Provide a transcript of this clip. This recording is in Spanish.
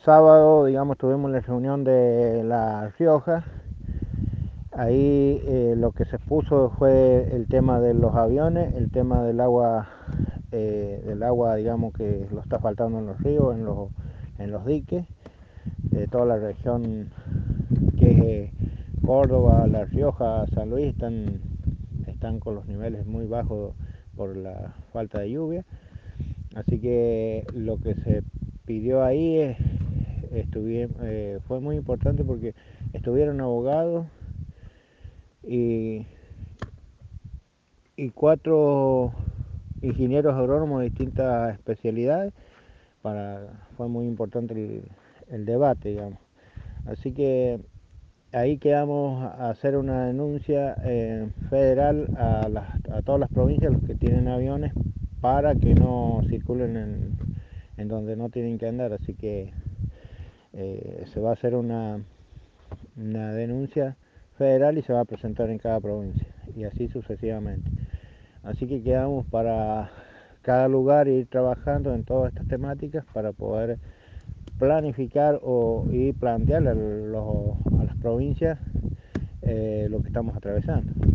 sábado, digamos, tuvimos la reunión de La Rioja. Ahí lo que se puso fue el tema de los aviones, el tema del agua, digamos, que lo está faltando en los ríos, en los diques, de toda la región que es Córdoba, La Rioja, San Luis, están con los niveles muy bajos por la falta de lluvia. Así que lo que se pidió ahí fue muy importante porque estuvieron abogados y, y 4 ingenieros agrónomos de distintas especialidades. Fue muy importante el debate, digamos. Así que ahí quedamos a hacer una denuncia federal a todas las provincias, los que tienen aviones, para que no circulen en donde no tienen que andar. Así que se va a hacer una denuncia federal y se va a presentar en cada provincia, y así sucesivamente. Así que quedamos para cada lugar ir trabajando en todas estas temáticas para poder planificar y plantear a las provincias lo que estamos atravesando.